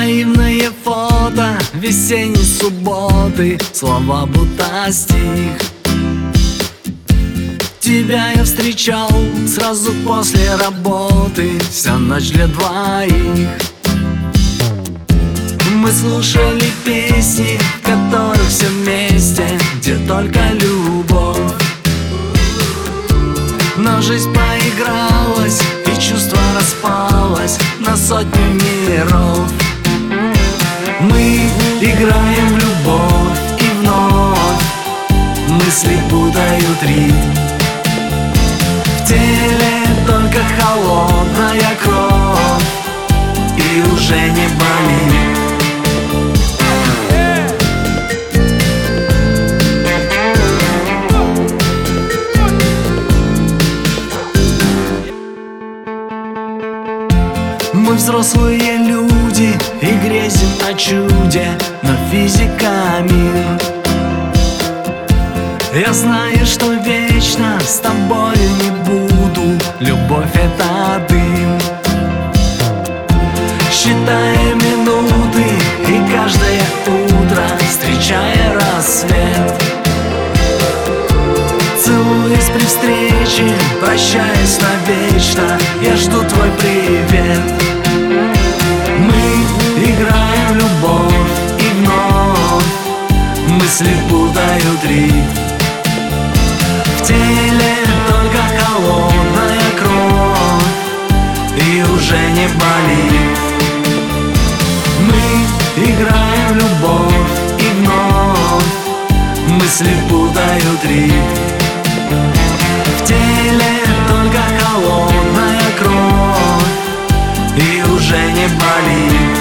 Наивное фото весенней субботы, слова будто стих. Тебя я встречал сразу после работы, вся ночь для двоих. Мы слушали песни, в которых все вместе, где только любовь. Но жизнь поигралась, и чувство распалось на сотню миров. Мы играем в любовь, и вновь мысли путают ритм. В теле только холодная кровь, и уже не болит. Мы взрослые люди и грезим о чуде, но физика мир. Я знаю, что вечно с тобою не буду, любовь — это дым. Считая минуты и каждое утро встречая рассвет, целуясь при встрече, прощаясь навечно, я жду твой привет. Мы играем в любовь, и вновь мысли путают ритм. В теле только холодная кровь, и уже не болит. Мы играем в любовь, и вновь мысли путают ритм. В теле только холодная кровь, и уже не болит.